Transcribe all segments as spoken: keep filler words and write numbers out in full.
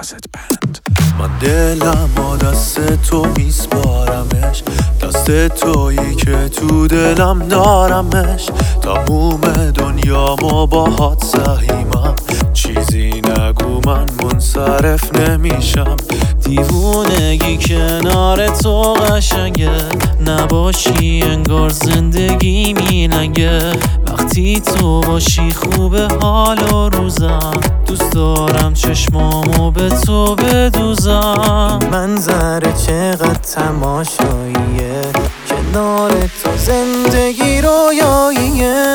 کاست بند. من دلم با دست تو میسپارمش، دست تویی که تو دلم دارمش. تموم دنیامو باهات سهیمم، چیزی نگو من منصرف نمیشم. دیوونگی کنار تو قشنگه، نباشی انگار زندگی میلنگه. وقتی تو باشی خوبه حال و روزم، دوست دارم چشمامو به تو بدوزم. منظره چقدر تماشاییه، کنار تو زندگی رویاییه.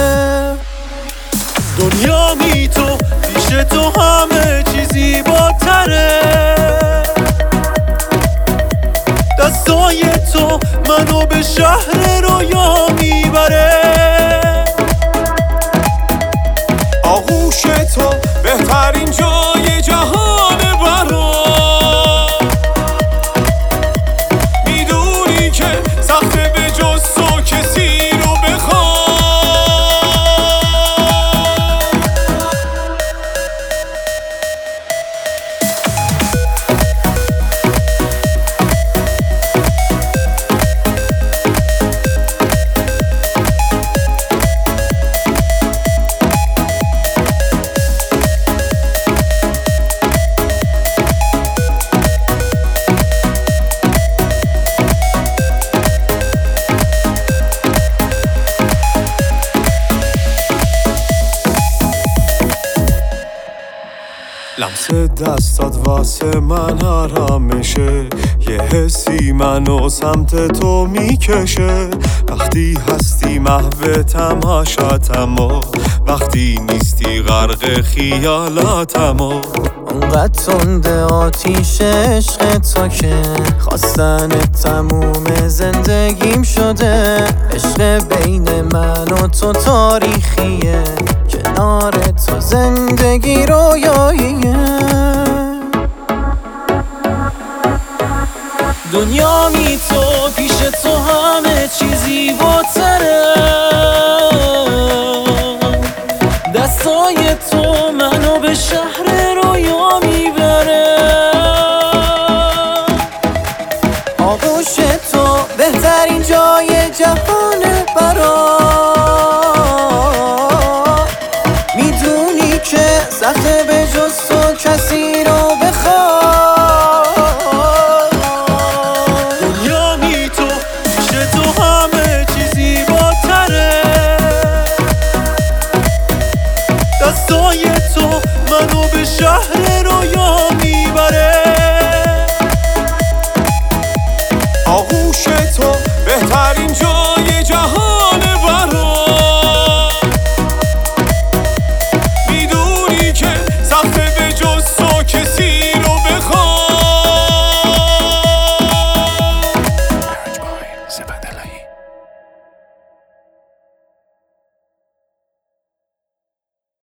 دنیا می تو پیش تو همه چیزی زیباتره، دستای تو منو به شهر رویا میبره. آغوش تو بهترین جای جهانه برام، میدونی که سخته به جز تو کسی رو بخوام. لمس دستات واسه من حرامشه، یه حسی منو سمت تو میکشه. وقتی هستی محو تماشاتم و وقتی نیستی غرق خیالاتم. و اونقدر تنده آتیش عشق تا که خواستن تموم زندگیم شده. عشق بین من و تو تاریخیه، کنار تو زندگی رویاییه. دنیا می تو پیش تو همه چیزی باتره، دستای تو منو به شهر رویا میبره. آغوش تو بهترین جای جهانه برام، میدونی که سخته به جز تو کسی رو بخوام. دنیا می تو پیش تو همه چیزی زیباتره، دستای تو منو به شهر رویا میبره. آغوش تو